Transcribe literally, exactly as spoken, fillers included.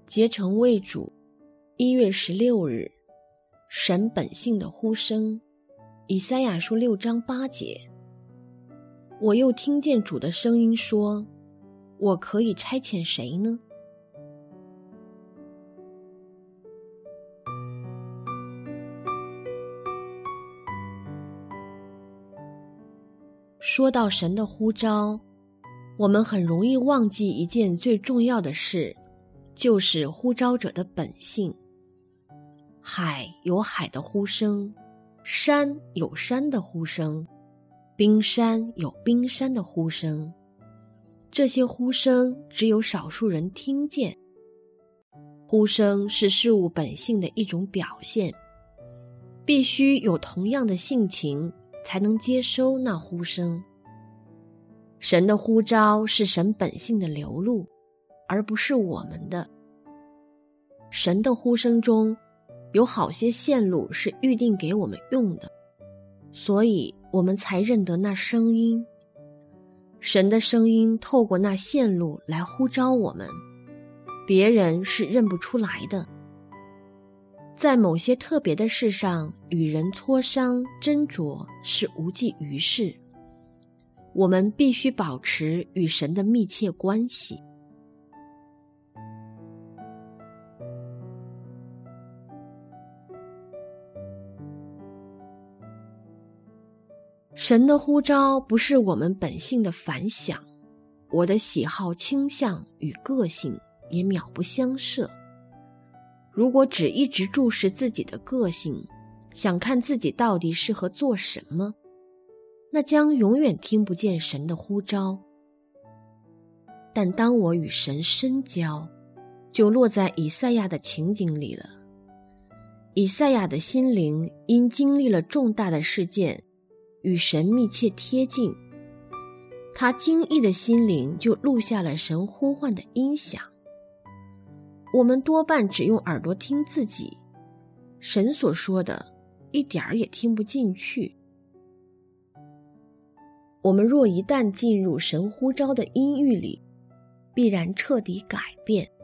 结成为主，一月十六日，神本性的呼声，以赛亚书六章八节。我又听见主的声音说，我可以差遣谁呢？说到神的呼召，我们很容易忘记一件最重要的事，就是呼召者的本性。海有海的呼声，山有山的呼声，冰山有冰山的呼声。这些呼声只有少数人听见。呼声是事物本性的一种表现，必须有同样的性情才能接收那呼声。神的呼召是神本性的流露，而不是我们的。神的呼声中有好些线路是预定给我们用的，所以我们才认得那声音。神的声音透过那线路来呼召我们，别人是认不出来的。在某些特别的事上与人磋商斟酌是无济于事，我们必须保持与神的密切关系。神的呼召不是我们本性的反响，我的喜好倾向与个性也渺不相涉。如果只一直注视自己的个性，想看自己到底适合做什么，那将永远听不见神的呼召。但当我与神深交，就落在以赛亚的情景里了。以赛亚的心灵因经历了重大的事件，与神密切贴近，他惊异的心灵就录下了神呼唤的音响。我们多半只用耳朵听自己，神所说的一点儿也听不进去。我们若一旦进入神呼召的音域里，必然彻底改变。